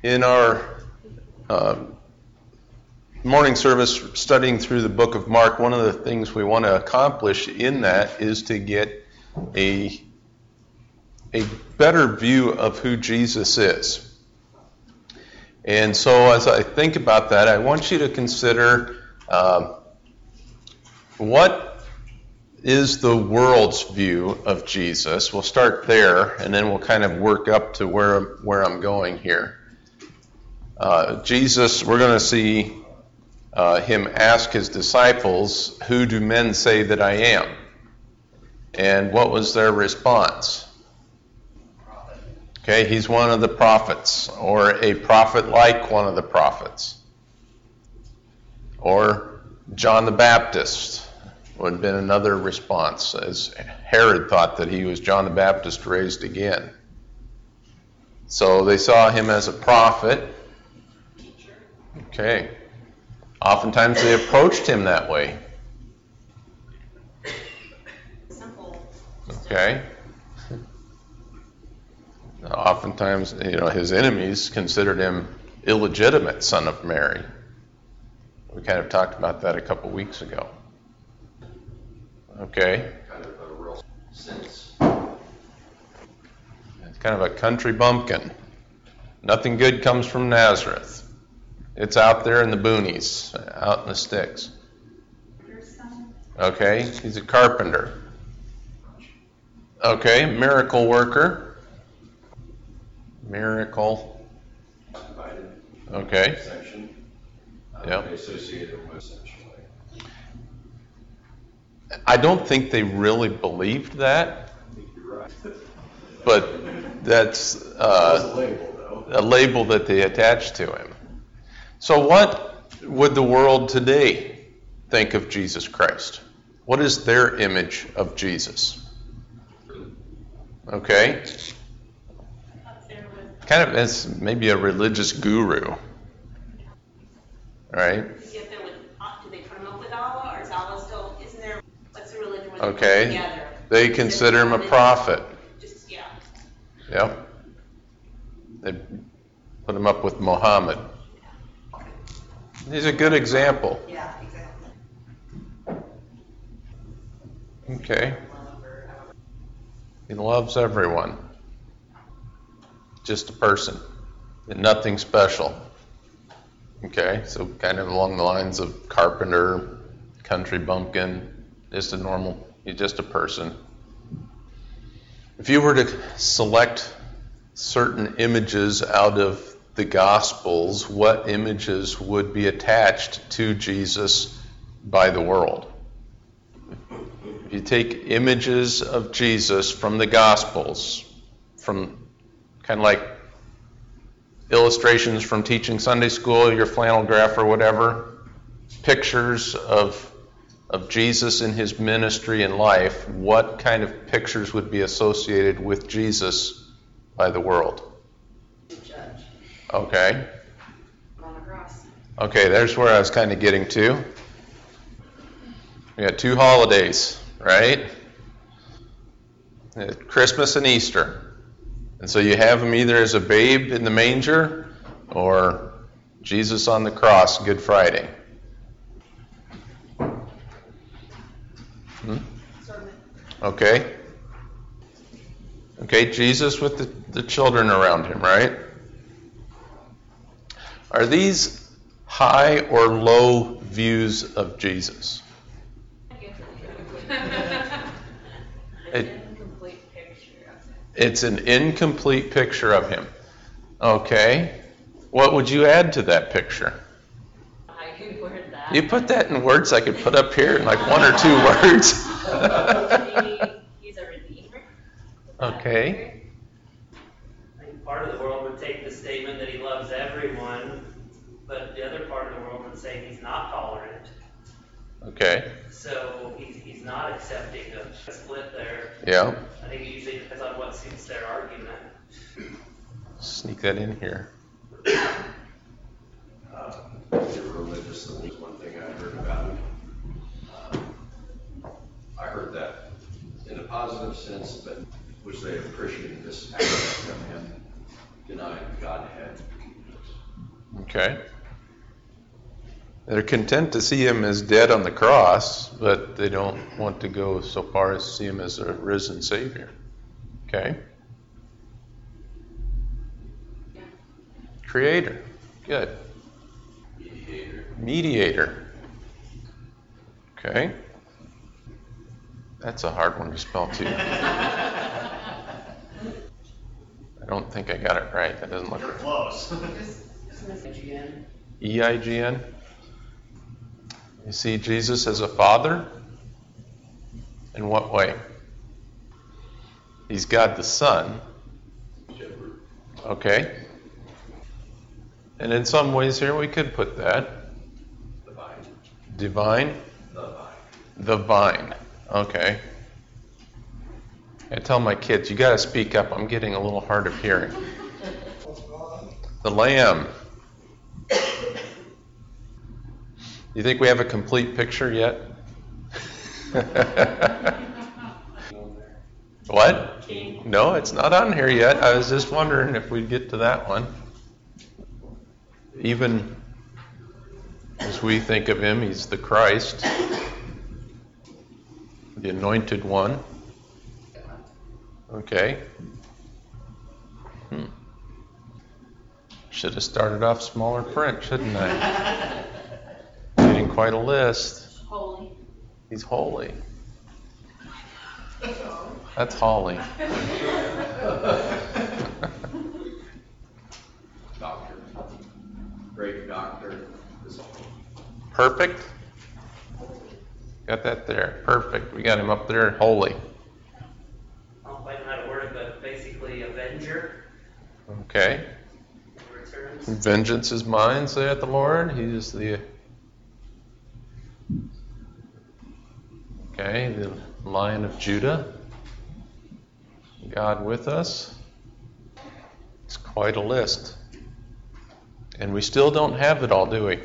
In our morning service, studying through the book of Mark, one of the things we want to accomplish in that is to get a better view of who Jesus is. And so as I think about that, I want you to consider what is the world's view of Jesus. We'll start there, and then we'll kind of work up to where I'm going here. Jesus, we're going to see him ask his disciples, "Who do men say that I am?" And what was their response? Okay, he's one of the prophets, or a prophet like one of the prophets. Or John the Baptist would have been another response, as Herod thought that he was John the Baptist raised again. So they saw him as a prophet. Okay. Oftentimes they approached him that way. Okay. Oftentimes, his enemies considered him illegitimate son of Mary. We kind of talked about that a couple weeks ago. Okay. Kind of a real sense. It's kind of a country bumpkin. Nothing good comes from Nazareth. It's out there in the boonies, out in the sticks. Okay, he's a carpenter. Okay, miracle worker. Miracle. Okay. Section. Yep. Associated with essentially. I don't think they really believed that. I think you're right. But that's a label, though. a label that they attached to him. So what would the world today think of Jesus Christ? What is their image of Jesus? Okay? Kind of as maybe a religious guru. Right? Do they put him up with Allah, or is Allah still, isn't there, what's the religion where they put Okay. together? They consider him a prophet. Just, yeah. Yep. They put him up with Muhammad. He's a good example. Yeah, exactly. Okay. He loves everyone. Just a person. And nothing special. Okay, so kind of along the lines of carpenter, country bumpkin, he's just a person. If you were to select certain images out of the Gospels, what images would be attached to Jesus by the world? If you take images of Jesus from the Gospels, from kind of like illustrations from teaching Sunday school, your flannel graph or whatever, pictures of Jesus in his ministry and life, what kind of pictures would be associated with Jesus by the world? Judge. Okay. On the cross. Okay, there's where I was kind of getting to. We got 2 holidays, right? Christmas and Easter. And so you have him either as a babe in the manger or Jesus on the cross, Good Friday. Okay. Okay, Jesus with the children around him, right? Are these high or low views of Jesus? It's an incomplete picture of him. Okay. What would you add to that picture? I could word that. You put that in words I could put up here in like 1 or 2 words. He's a redeemer. Okay. I think part of the world would take the statement that he loves everyone, but the other part of the world would say he's not tolerant. Okay. So he's not accepting of a split there. Yeah. I think it usually depends on what suits their argument. Sneak that in here. The religious, that was one thing I heard about him. I heard that in a positive sense, but which they appreciated this aspect of him denying Godhead. Okay? They're content to see him as dead on the cross, but they don't want to go so far as to see him as a risen Savior. Okay? Creator. Good. Mediator. Okay? That's a hard one to spell too. I don't think I got it right. That doesn't look right. Close. EIGN. You see Jesus as a father? In what way? He's God the Son. Okay. And in some ways here we could put that. Divine. The vine. Okay. I tell my kids, you got to speak up. I'm getting a little hard of hearing. The Lamb. You think we have a complete picture yet? What? No, it's not on here yet. I was just wondering if we'd get to that one. Even as we think of him, he's the Christ, the anointed one. Okay. Should have started off smaller print, shouldn't I? Getting quite a list. Holy. He's holy. That's Holly. Doctor. Great doctor. Perfect. Got that there. Perfect. We got him up there, holy. I don't quite know how to word it, but basically avenger. Okay. Returns. Vengeance is mine, saith the Lord. He is the Lion of Judah. God with us. It's quite a list. And we still don't have it all, do we?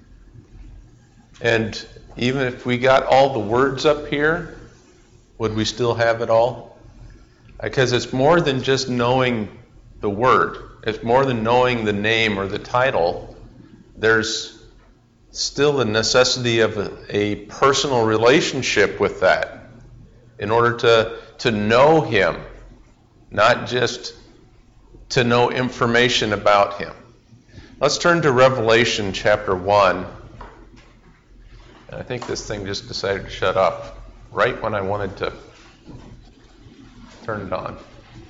And even if we got all the words up here, would we still have it all? Because it's more than just knowing the word. It's more than knowing the name or the title. There's still the necessity of a personal relationship with that in order to know him, not just to know information about him. Let's turn to Revelation chapter 1. And I think this thing just decided to shut up right when I wanted to turn it on.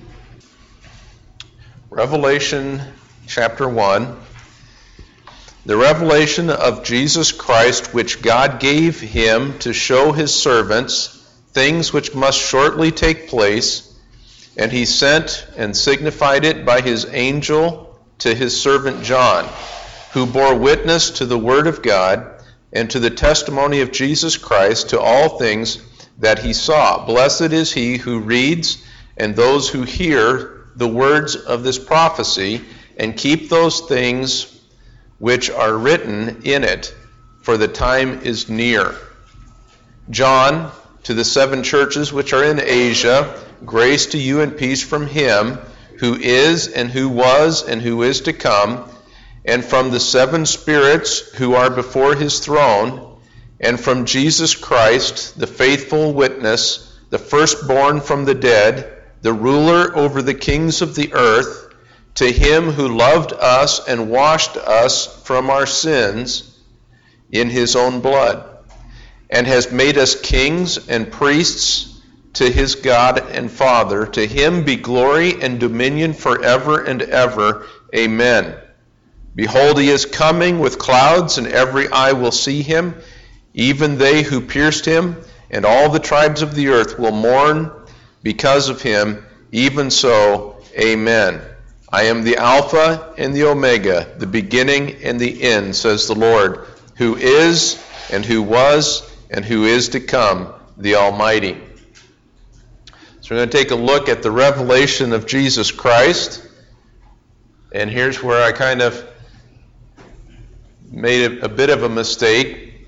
Revelation chapter 1. The revelation of Jesus Christ, which God gave him to show his servants things which must shortly take place, and he sent and signified it by his angel to his servant John, who bore witness to the word of God and to the testimony of Jesus Christ, to all things that he saw. Blessed is he who reads and those who hear the words of this prophecy and keep those things which are written in it, for the time is near. John, to the 7 churches which are in Asia, grace to you and peace from him who is and who was and who is to come, and from the 7 spirits who are before his throne, and from Jesus Christ, the faithful witness, the firstborn from the dead, the ruler over the kings of the earth, to him who loved us and washed us from our sins in his own blood, and has made us kings and priests to his God and Father. To him be glory and dominion forever and ever. Amen. Behold, he is coming with clouds, and every eye will see him, even they who pierced him, and all the tribes of the earth will mourn because of him. Even so, amen. I am the Alpha and the Omega, the beginning and the end, says the Lord, who is and who was and who is to come, the Almighty. So we're going to take a look at the revelation of Jesus Christ. And here's where I kind of made a bit of a mistake.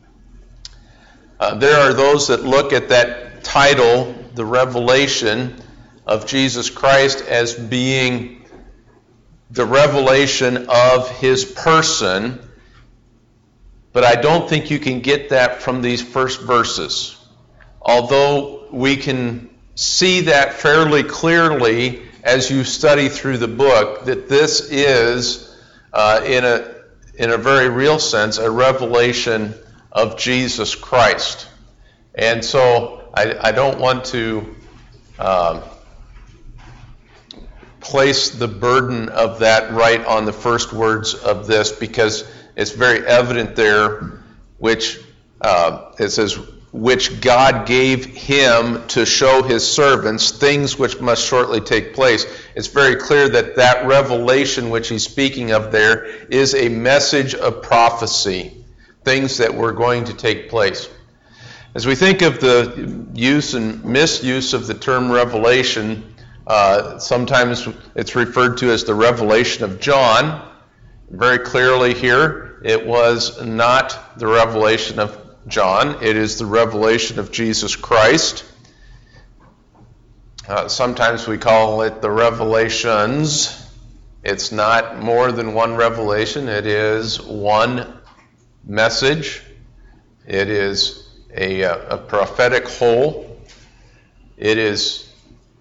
There are those that look at that title, the revelation of Jesus Christ, as being the revelation of his person, but I don't think you can get that from these first verses. Although we can see that fairly clearly as you study through the book, that this is, in a very real sense, a revelation of Jesus Christ. And so I don't want to place the burden of that right on the first words of this, because it's very evident there, which it says, which God gave him to show his servants things which must shortly take place. It's very clear that that revelation which he's speaking of there is a message of prophecy, things that were going to take place. As we think of the use and misuse of the term revelation, sometimes it's referred to as the revelation of John. Very clearly here, it was not the revelation of John. It is the revelation of Jesus Christ. Sometimes we call it the revelations. It's not more than one revelation. It is one message. It is a prophetic whole. It is,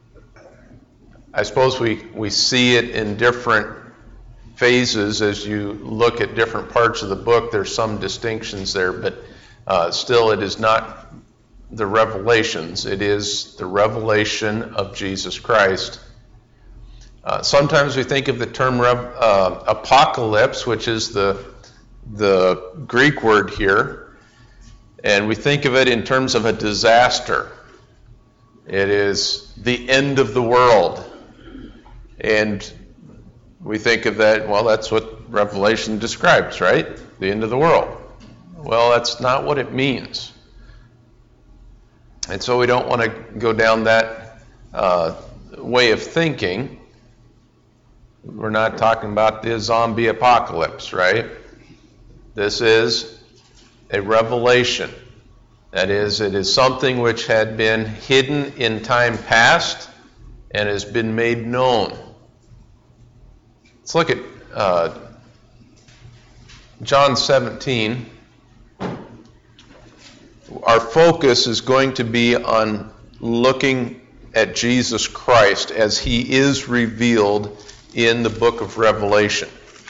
I suppose we see it in different phases as you look at different parts of the book. There's some distinctions there, but still it is not the revelations. It is the revelation of Jesus Christ. Sometimes we think of the term apocalypse, which is the Greek word here, and we think of it in terms of a disaster. It is the end of the world. And we think of that, well, that's what Revelation describes, right? The end of the world. Well, that's not what it means. And so we don't want to go down that way of thinking. We're not talking about the zombie apocalypse, right? This is a revelation. That is, it is something which had been hidden in time past and has been made known. Let's look at John 17. Our focus is going to be on looking at Jesus Christ as he is revealed in the book of Revelation.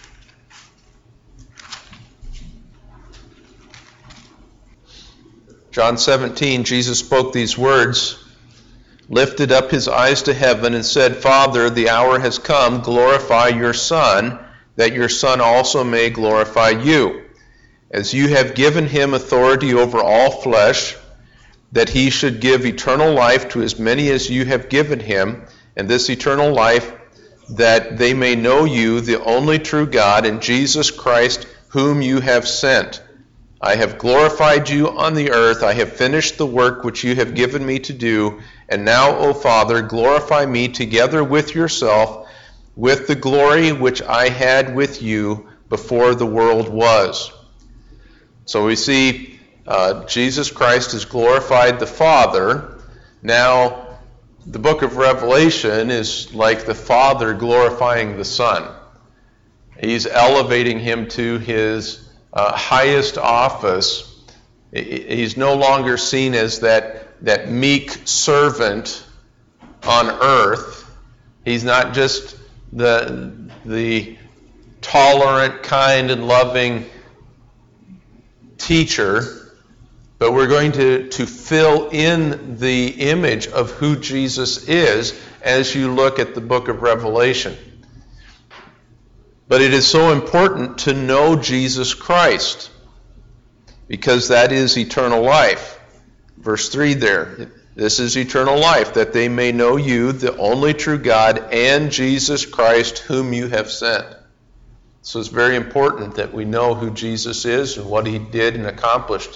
John 17, Jesus spoke these words, lifted up his eyes to heaven and said, Father, the hour has come, glorify your Son, that your Son also may glorify you, as you have given him authority over all flesh, that he should give eternal life to as many as you have given him, and this eternal life, that they may know you, the only true God, and Jesus Christ, whom you have sent. I have glorified you on the earth. I have finished the work which you have given me to do. And now, O Father, glorify me together with yourself, with the glory which I had with you before the world was. So we see Jesus Christ has glorified the Father. Now, the book of Revelation is like the Father glorifying the Son. He's elevating him to his highest office. He's no longer seen as that meek servant on earth. He's not just the tolerant, kind, and loving teacher, but we're going to fill in the image of who Jesus is as you look at the book of Revelation. But it is so important to know Jesus Christ, because that is eternal life. Verse 3 there, this is eternal life, that they may know you, the only true God, and Jesus Christ, whom you have sent. So it's very important that we know who Jesus is and what he did and accomplished.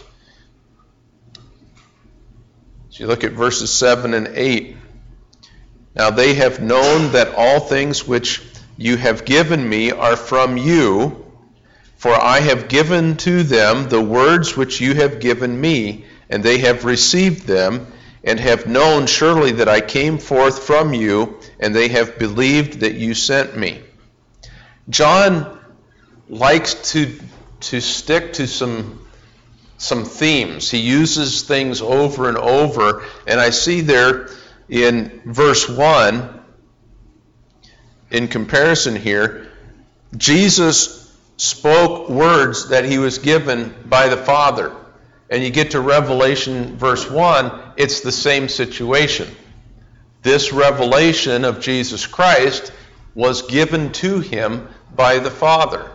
So you look at verses 7 and 8. Now they have known that all things which you have given me are from you, for I have given to them the words which you have given me, and they have received them, and have known surely that I came forth from you, and they have believed that you sent me. John likes to stick to some themes. He uses things over and over, and I see there in verse 1, in comparison here, Jesus spoke words that he was given by the Father. And you get to Revelation verse 1, it's the same situation. This revelation of Jesus Christ was given to him by the Father.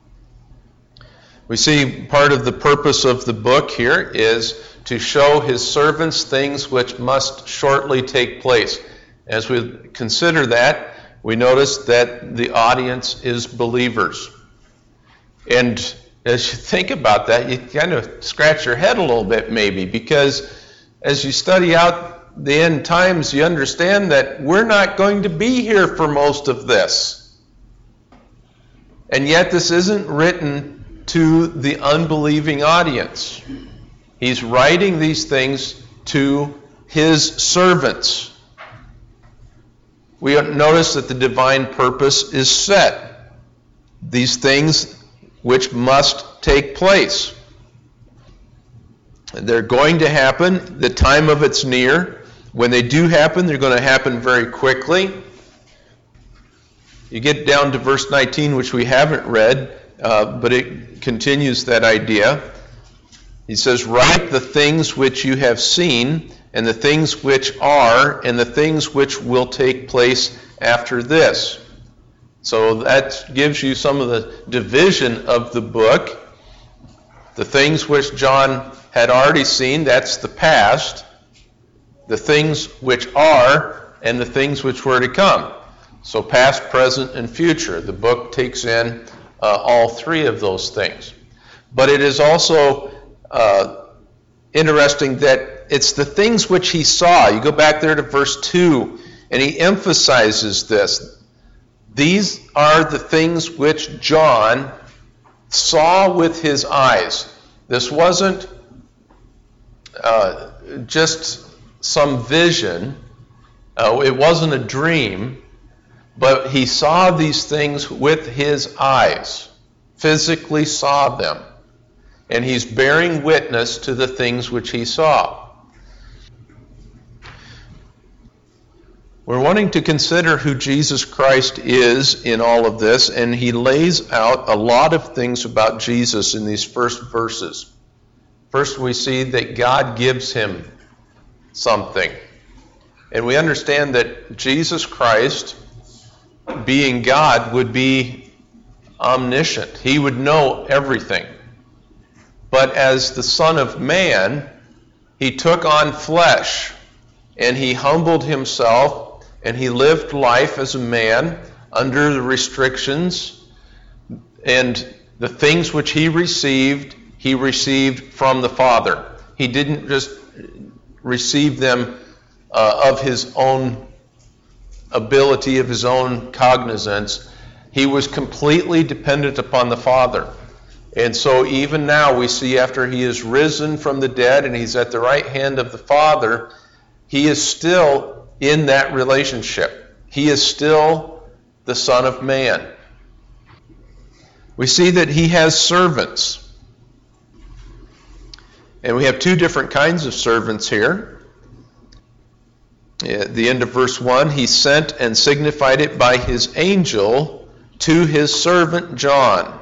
We see part of the purpose of the book here is to show his servants things which must shortly take place. As we consider that, we notice that the audience is believers. And as you think about that, you kind of scratch your head a little bit maybe, because as you study out the end times, you understand that we're not going to be here for most of this. And yet this isn't written to the unbelieving audience. He's writing these things to his servants. We notice that the divine purpose is set. These things which must take place. They're going to happen. The time of it's near. When they do happen, they're going to happen very quickly. You get down to verse 19, which we haven't read, but it continues that idea. He says, "Write the things which you have seen, and the things which are, and the things which will take place after this." So that gives you some of the division of the book. The things which John had already seen, that's the past. The things which are, and the things which were to come. So past, present, and future. The book takes in all three of those things. But it is also interesting that it's the things which he saw. You go back there to verse 2, and he emphasizes this. These are the things which John saw with his eyes. This wasn't just some vision. It wasn't a dream, but he saw these things with his eyes, physically saw them. And he's bearing witness to the things which he saw. We're wanting to consider who Jesus Christ is in all of this, and he lays out a lot of things about Jesus in these first verses. First, we see that God gives him something. And we understand that Jesus Christ, being God, would be omniscient. He would know everything. But as the Son of Man, he took on flesh, and he humbled himself, and he lived life as a man under the restrictions, and the things which he received from the Father. He didn't just receive them of his own ability, of his own cognizance. He was completely dependent upon the Father. And so even now we see, after he is risen from the dead and he's at the right hand of the Father, he is still in that relationship. He is still the Son of Man. We see that he has servants. And we have two different kinds of servants here. At the end of verse 1, he sent and signified it by his angel to his servant John.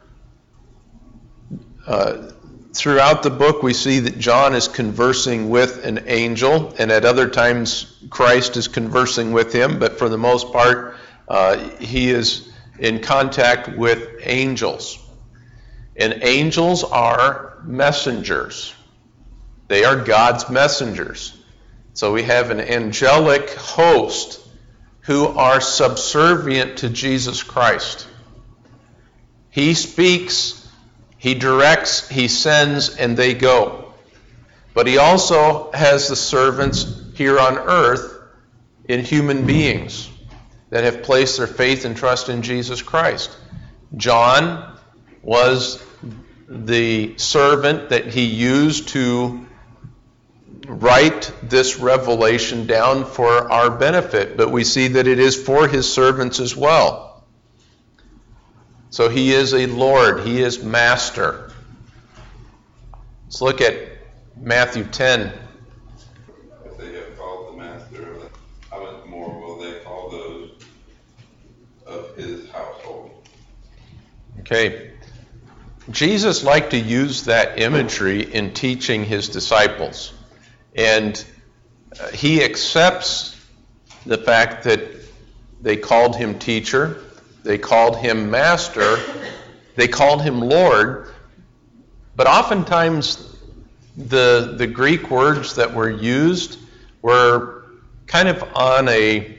Throughout the book, we see that John is conversing with an angel, and at other times Christ is conversing with him, but for the most part, he is in contact with angels. And angels are messengers. They are God's messengers. So we have an angelic host who are subservient to Jesus Christ. He speaks, he directs, he sends, and they go. But he also has the servants here on earth in human beings that have placed their faith and trust in Jesus Christ. John was the servant that he used to write this revelation down for our benefit, but we see that it is for his servants as well. So he is a Lord. He is master. Let's look at Matthew 10. If they have called the master, how much more will they call those of his household? Okay. Jesus liked to use that imagery in teaching his disciples. And he accepts the fact that they called him teacher, they called him master, they called him Lord, but oftentimes the Greek words that were used were kind of on a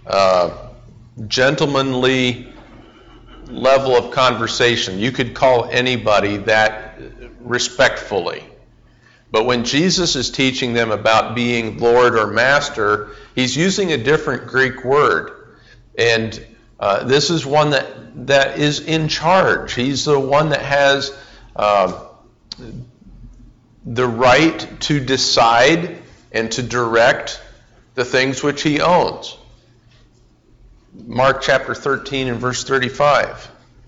gentlemanly level of conversation. You could call anybody that respectfully. But when Jesus is teaching them about being Lord or Master, he's using a different Greek word. And this is one that is in charge. He's the one that has the right to decide and to direct the things which he owns. Mark chapter 13 and verse 35.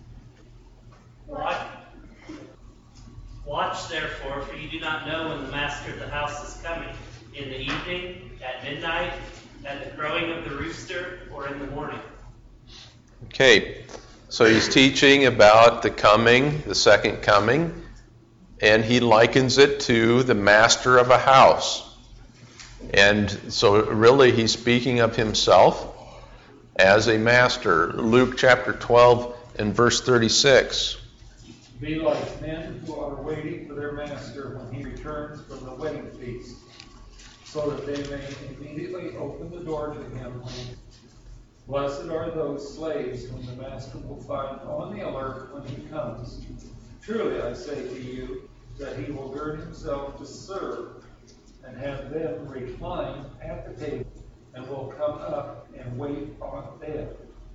Watch therefore, for you do not know when the master of the house is coming, in the evening, at midnight, at the crowing of the rooster, or in the morning. Okay, so he's teaching about the coming, the second coming, and he likens it to the master of a house. And so really he's speaking of himself as a master. Luke chapter 12 and verse 36. Be like men who are waiting for their master when he returns from the wedding feast, so that they may immediately open the door to him. Blessed are those slaves whom the master will find on the alert when he comes. Truly I say to you that he will gird himself to serve, and have them recline at the table, and will come up and wait on them.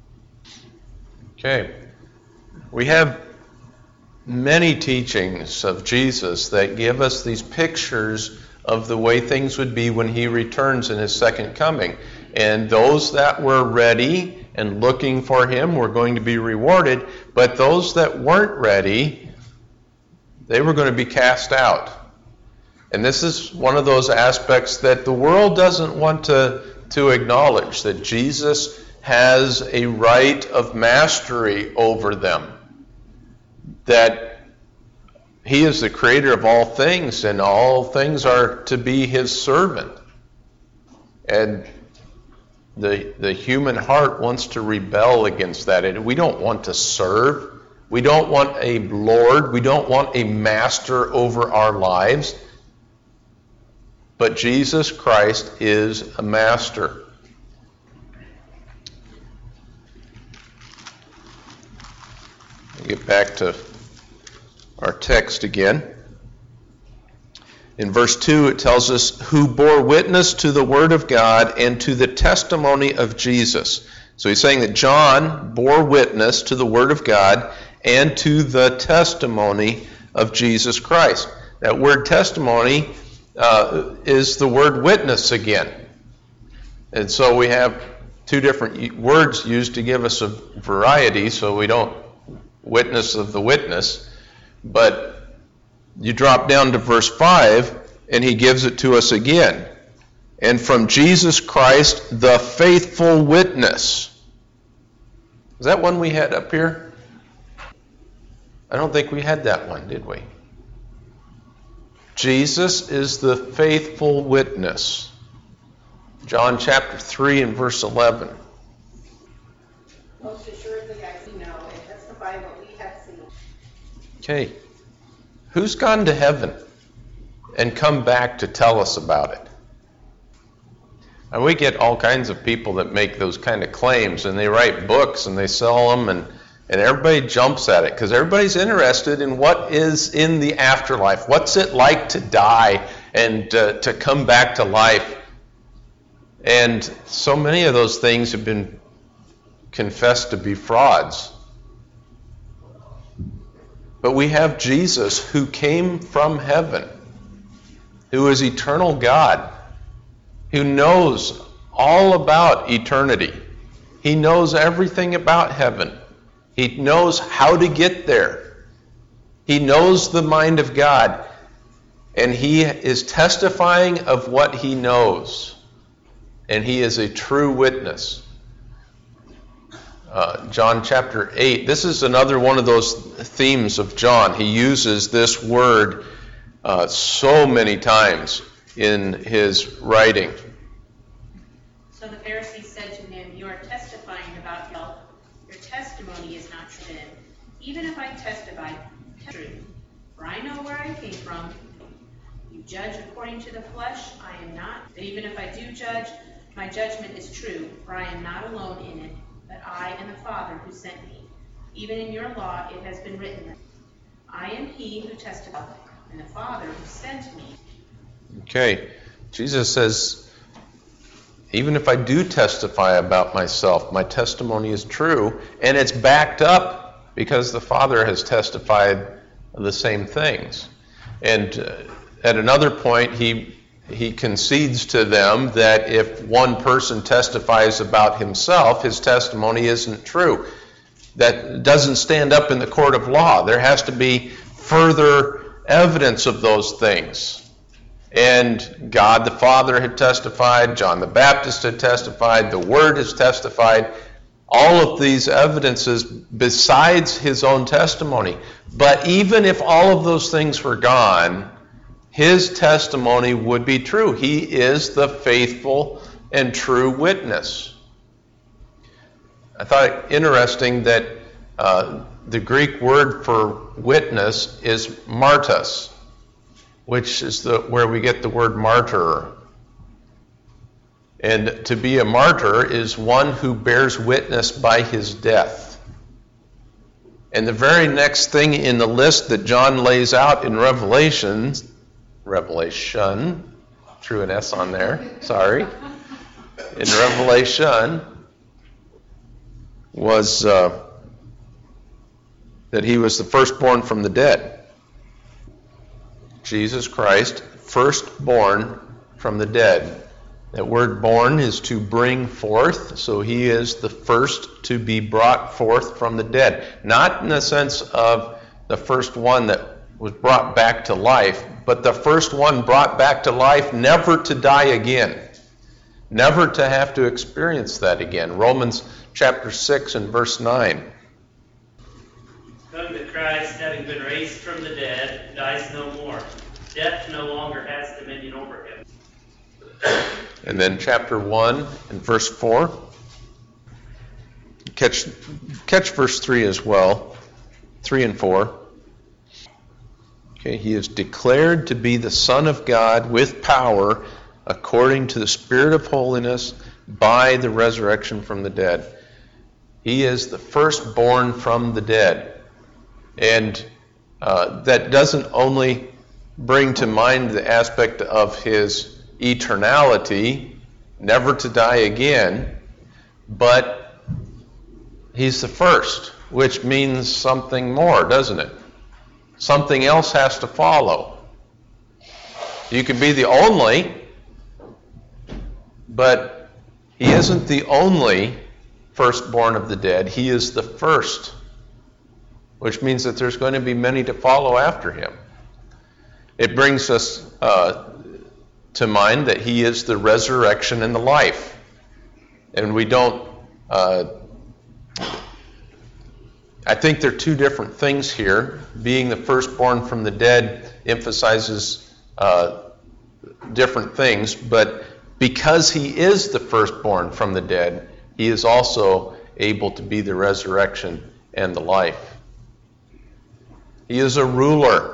Okay. We have many teachings of Jesus that give us these pictures of the way things would be when he returns in his second coming. And those that were ready and looking for him were going to be rewarded, but those that weren't ready, they were going to be cast out. And this is one of those aspects that the world doesn't want to acknowledge, that Jesus has a right of mastery over them, that he is the creator of all things, and all things are to be his servant. And the human heart wants to rebel against that. And we don't want to serve. We don't want a Lord. We don't want a master over our lives. But Jesus Christ is a master. Get back to our text again. In verse 2 it tells us, who bore witness to the word of God and to the testimony of Jesus. So he's saying that John bore witness to the word of God and to the testimony of Jesus Christ. That word testimony is the word witness again. And so we have two different words used to give us a variety, so we don't witness of the witness. But you drop down to verse 5, and he gives it to us again. And from Jesus Christ, the faithful witness. Is that one we had up here? I don't think we had that one, did we? Jesus is the faithful witness. John chapter 3 and verse 11. Most assuredly I do know and testify what we have seen. Okay. Who's gone to heaven and come back to tell us about it? And we get all kinds of people that make those kind of claims, and they write books and they sell them, and everybody jumps at it because everybody's interested in what is in the afterlife. What's it like to die and to come back to life? And so many of those things have been confessed to be frauds. But we have Jesus who came from heaven, who is eternal God, who knows all about eternity. He knows everything about heaven. He knows how to get there. He knows the mind of God. And he is testifying of what he knows. And he is a true witness. John chapter 8. This is another one of those themes of John. He uses this word so many times in his writing. So the Pharisees said to him, "You are testifying about yourself. Your testimony is not true. Even if I testify truth, for I know where I came from. You judge according to the flesh, I am not. But even if I do judge, my judgment is true, for I am not alone in it, but I and the Father who sent me. Even in your law it has been written, I am he who testifies, and the Father who sent me." Okay, Jesus says, even if I do testify about myself, my testimony is true, and it's backed up because the Father has testified the same things. And at another point, he concedes to them that if one person testifies about himself, his testimony isn't true. That doesn't stand up in the court of law. There has to be further evidence of those things. And God the Father had testified, John the Baptist had testified, the Word has testified, all of these evidences besides his own testimony. But even if all of those things were gone, his testimony would be true. He is the faithful and true witness. I thought it interesting that the Greek word for witness is martys, which is where we get the word martyr. And to be a martyr is one who bears witness by his death. And the very next thing in the list that John lays out in Revelation, threw an S on there, sorry. In Revelation was that he was the firstborn from the dead. Jesus Christ, firstborn from the dead. That word born is to bring forth, so he is the first to be brought forth from the dead. Not in the sense of the first one that was brought back to life, but the first one brought back to life never to die again. Never to have to experience that again. Romans chapter 6 and verse 9. Come to Christ, having been raised from the dead, dies no more. Death no longer has dominion over him. And then chapter 1 and verse 4. Catch verse 3 as well. 3 and 4. Okay, he is declared to be the Son of God with power according to the Spirit of holiness by the resurrection from the dead. He is the firstborn from the dead. And that doesn't only bring to mind the aspect of his eternality, never to die again, but he's the first, which means something more, doesn't it? Something else has to follow. You can be the only, but he isn't the only firstborn of the dead. He is the first, which means that there's going to be many to follow after him. It brings us to mind that he is the resurrection and the life. And we don't, I think they're two different things here. Being the firstborn from the dead emphasizes different things, but because he is the firstborn from the dead, he is also able to be the resurrection and the life. He is a ruler.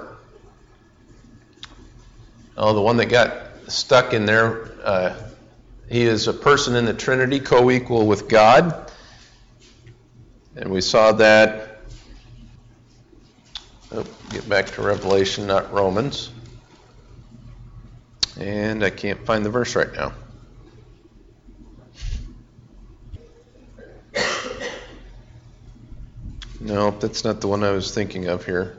Oh, the one that got stuck in there, he is a person in the Trinity, co-equal with God. And we saw that, get back to Revelation, not Romans. And I can't find the verse right now. No, that's not the one I was thinking of here.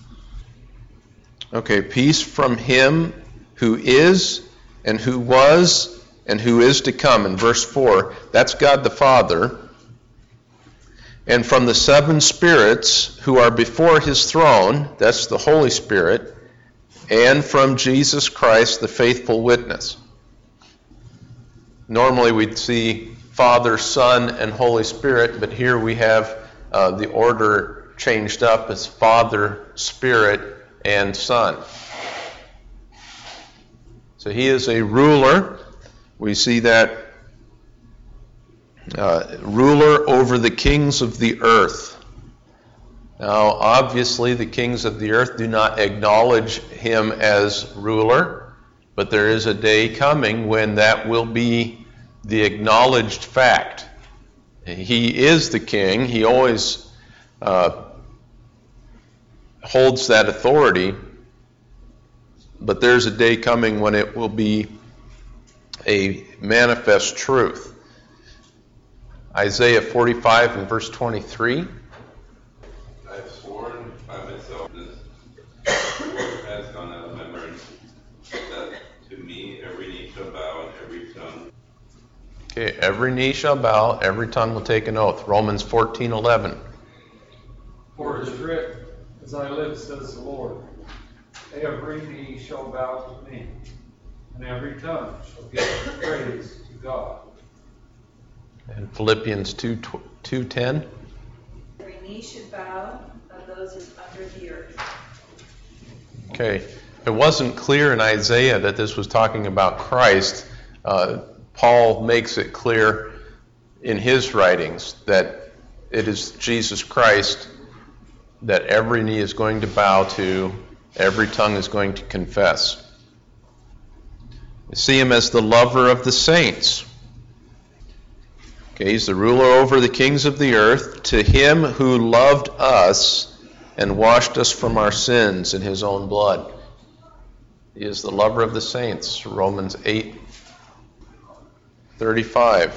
Okay, peace from him who is and who was and who is to come. In verse 4, that's God the Father. and from the 7 spirits who are before his throne, that's the Holy Spirit, and from Jesus Christ, the faithful witness. Normally we'd see Father, Son, and Holy Spirit, but here we have the order changed up as Father, Spirit, and Son. So he is a ruler. We see that ruler over the kings of the earth. Now, obviously, the kings of the earth do not acknowledge him as ruler, but there is a day coming when that will be the acknowledged fact. He is the king. He always holds that authority, but there's a day coming when it will be a manifest truth. Isaiah 45 and verse 23. I have sworn by myself, this word has gone out of my mouth, that to me every knee shall bow and every tongue. Okay, every knee shall bow, every tongue will take an oath. Romans 14:11. For it is written, as I live, says the Lord, every knee shall bow to me, and every tongue shall give praise to God. And Philippians 2:10. Every knee should bow of those who's under the earth. Okay, it wasn't clear in Isaiah that this was talking about Christ. Paul makes it clear in his writings that it is Jesus Christ that every knee is going to bow to, every tongue is going to confess. You see him as the lover of the saints. Okay, he's the ruler over the kings of the earth. To him who loved us and washed us from our sins in his own blood. He is the lover of the saints. Romans 8:35.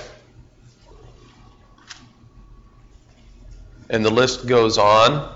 And the list goes on.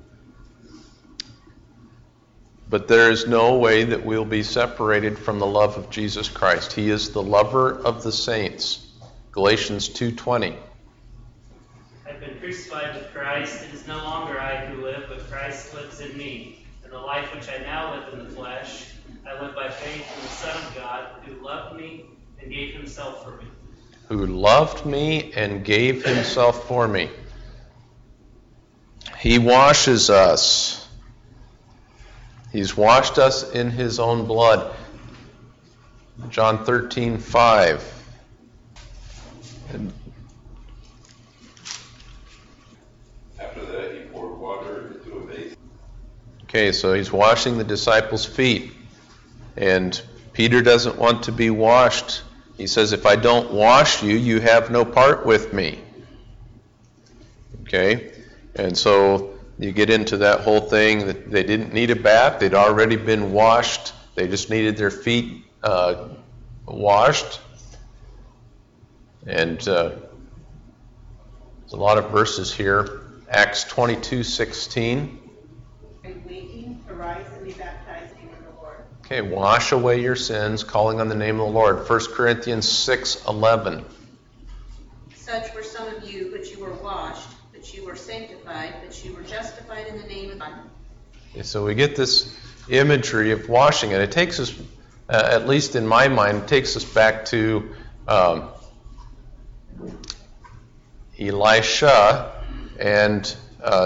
But there is no way that we'll be separated from the love of Jesus Christ. He is the lover of the saints. Galatians 2:20. I've been crucified with Christ. It is no longer I who live, but Christ lives in me. And the life which I now live in the flesh, I live by faith in the Son of God, who loved me and gave himself for me. Who loved me and gave himself for me. He washes us. He's washed us in his own blood. John 13:5. After that, he poured water into a basin. Okay, so he's washing the disciples' feet. And Peter doesn't want to be washed. He says, if I don't wash you, you have no part with me. Okay? And so you get into that whole thing that they didn't need a bath. They'd already been washed. They just needed their feet washed. And there's a lot of verses here. Acts 22:16. Waking, arise and be baptized in the name of the Lord. Okay, wash away your sins, calling on the name of the Lord. 1 Corinthians 6:11. Such were some of you, but you were washed, but you were sanctified, but you were justified in the name of God. Okay, so we get this imagery of washing, and it takes us, at least in my mind, it takes us back to Elisha and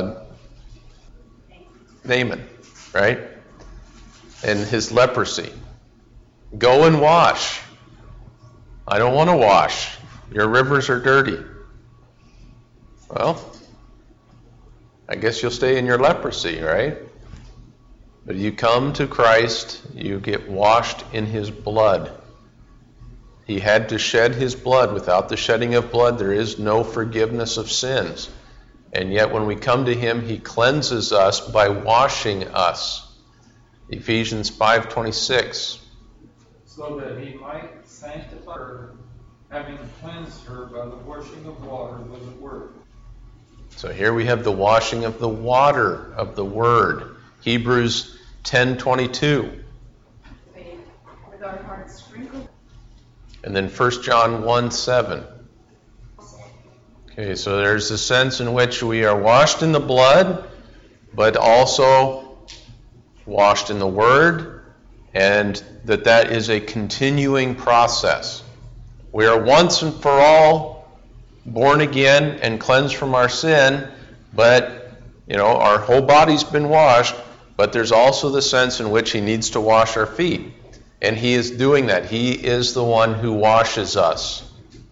Naaman, right? And his leprosy. Go and wash. I don't want to wash. Your rivers are dirty. Well, I guess you'll stay in your leprosy, right? But you come to Christ, you get washed in his blood. He had to shed his blood. Without the shedding of blood, there is no forgiveness of sins. And yet when we come to him, he cleanses us by washing us. Ephesians 5:26. So that he might sanctify her, having cleansed her by the washing of water with the word. So here we have the washing of the water of the word. Hebrews 10:22. With our hearts sprinkled. And then 1 John 1:7. Okay, so there's a sense in which we are washed in the blood, but also washed in the Word, and that is a continuing process. We are once and for all born again and cleansed from our sin, but our whole body's been washed, but there's also the sense in which He needs to wash our feet. And He is doing that. He is the one who washes us.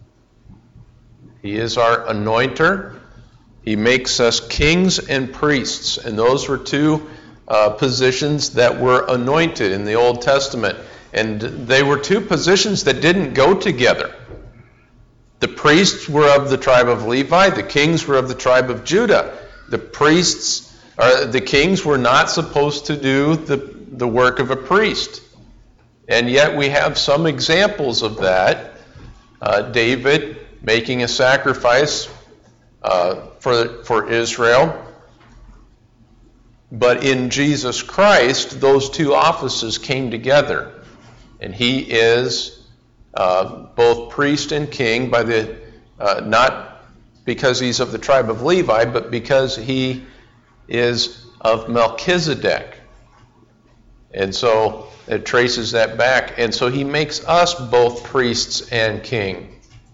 He is our anointer. He makes us kings and priests. And those were two positions that were anointed in the Old Testament. And they were two positions that didn't go together. The priests were of the tribe of Levi. The kings were of the tribe of Judah. The kings were not supposed to do the work of a priest. And yet we have some examples of that. David making a sacrifice for Israel. But in Jesus Christ, those two offices came together. And He is both priest and king not because He's of the tribe of Levi, but because He is of Melchizedek. And so it traces that back. And so He makes us both priests and king.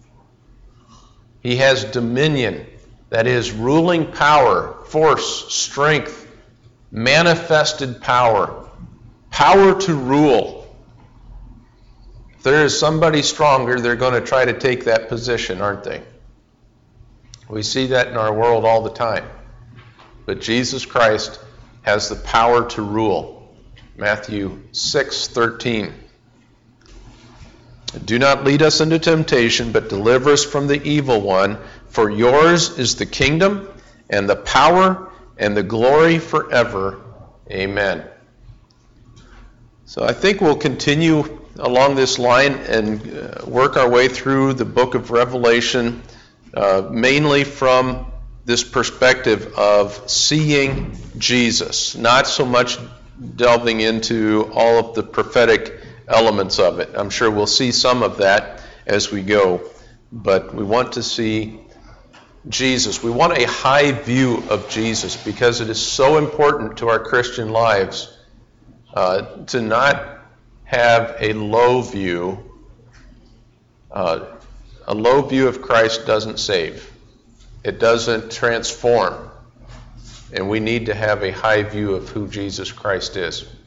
He has dominion, that is ruling power, force, strength, manifested power, power to rule. If there is somebody stronger, they're going to try to take that position, aren't they? We see that in our world all the time. But Jesus Christ has the power to rule. Matthew 6:13. Do not lead us into temptation, but deliver us from the evil one. For yours is the kingdom and the power and the glory forever. Amen. So I think we'll continue along this line and work our way through the book of Revelation, mainly from this perspective of seeing Jesus, not so much delving into all of the prophetic elements of it. I'm sure we'll see some of that as we go, but we want to see Jesus. We want a high view of Jesus because it is so important to our Christian lives to not have a low view. A low view of Christ doesn't save. It doesn't transform. And we need to have a high view of who Jesus Christ is.